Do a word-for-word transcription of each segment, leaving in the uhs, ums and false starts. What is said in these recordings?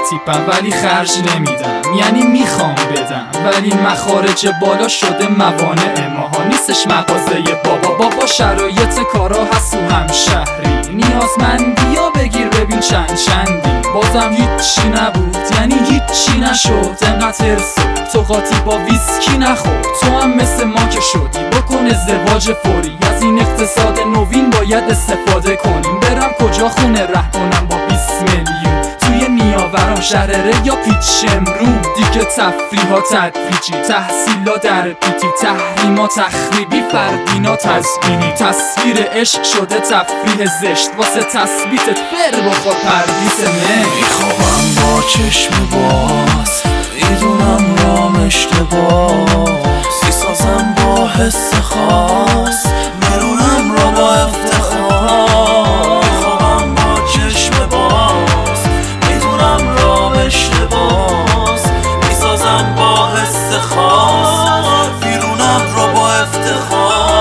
تیپم ولی خرج نمیدم، یعنی میخوام بدم ولی مخارج بالا شده موانع ماها. نیستش مغازه بابا بابا، شرایط کارا هست و همشهری، نیازمندی ها بگیر ببین چند چندی. بازم هیچی نبود یعنی هیچی نشد، انقدر ترسو تو قاطی با ویسکی نخور. تو هم مثل ما که شدی بکن ازدواج فوری، از این اقتصاد نوین باید استفاده کنیم. برم کجا خونه ره کنم با بیست میلیون توی نیاوران شهرره یا پیچ امرون. دیگه تفریح ها تدریجی، تحصیلا در پیتی، تحریما تخریبی، فردینا تزمینی. تصویر عشق شده تفریح زشت، واسه تثبیتت بر بخور پردیس مه. میخوابم با چشم باز، میدونم رام اشتباه، میسازم با حس خاص، میرونم را با افتخار. میخوابم با چشم باز، میدونم رام اشتباه، میسازم با حس خاص، میرونم را با افتخار.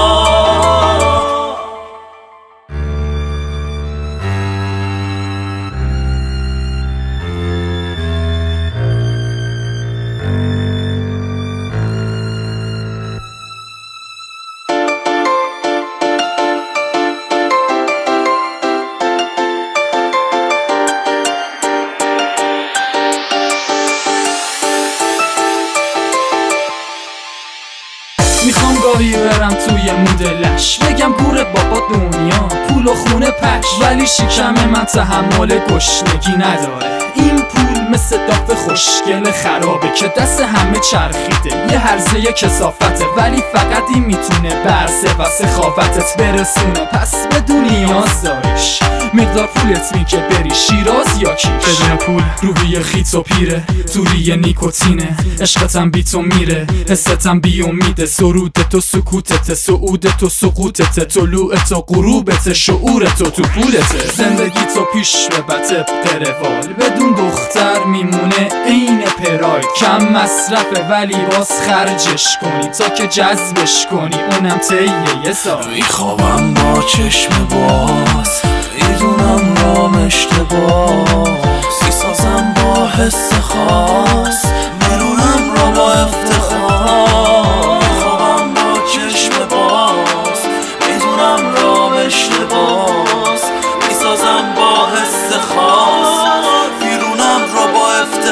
میخوام گاهی برم توی مدلش، بگم گور بابا دنیا پول و خونه پش، ولی شکم من تحمل گشنگی نداره. این پول مثل داف خوشگل خرابه که دست همه چرخیده، یه هرزه کثافته، ولی فقط این میتونه برسه و سخافتت برسونه. پس بدون نیاز داریش مقدار پولت می که بری شیراز یا کیش. بدون پول روحی خیت و پیره، توری نیکوتینه، عشقتم بی تو میره، حستم بی امیده، سرودت و سکوتت، سعودت و سقوطت، طلوعت و غروبت، شعورت و تو پولت. زندگی تو پیش ببر طبق روال، بدون دختر میمونه عین پراید. کم مصرفه ولی باز خرجش کنی تا که جذبش کنی، اونم طی یه سال. میخوابم با چشم باز، میدونم رام اشتباه، میسازم با حس خاص، میرونم را با افتخار. میخوابم با چشم باز، میدونم رام اشتباه، میسازم با حس خاص، میرونم را با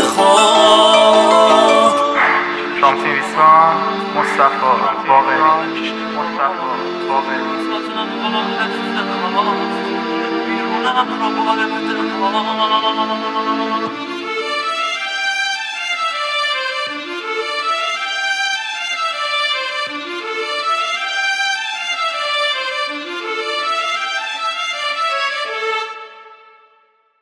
افتخار. شامسی ویسان مصطفی باقری مصطفی باقری میرونم را با افتخار.